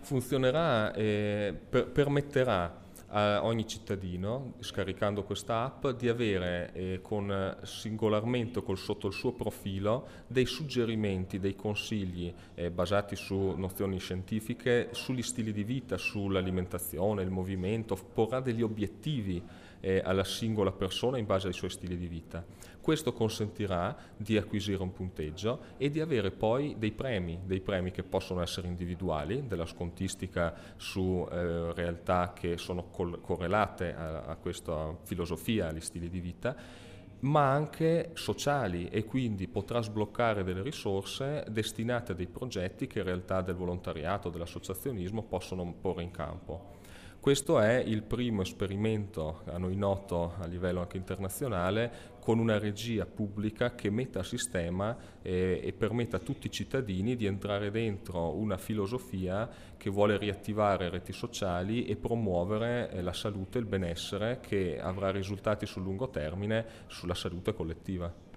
Funzionerà e permetterà a ogni cittadino, scaricando questa app, di avere singolarmente sotto il suo profilo dei suggerimenti, dei consigli basati su nozioni scientifiche, sugli stili di vita, sull'alimentazione, il movimento, porrà degli obiettivi alla singola persona in base ai suoi stili di vita. Questo consentirà di acquisire un punteggio e di avere poi dei premi che possono essere individuali, della scontistica su realtà che sono correlate a questa filosofia, agli stili di vita, ma anche sociali, e quindi potrà sbloccare delle risorse destinate a dei progetti che in realtà del volontariato, dell'associazionismo possono porre in campo. Questo è il primo esperimento a noi noto a livello anche internazionale con una regia pubblica che metta a sistema e permetta a tutti i cittadini di entrare dentro una filosofia che vuole riattivare reti sociali e promuovere la salute e il benessere, che avrà risultati sul lungo termine sulla salute collettiva.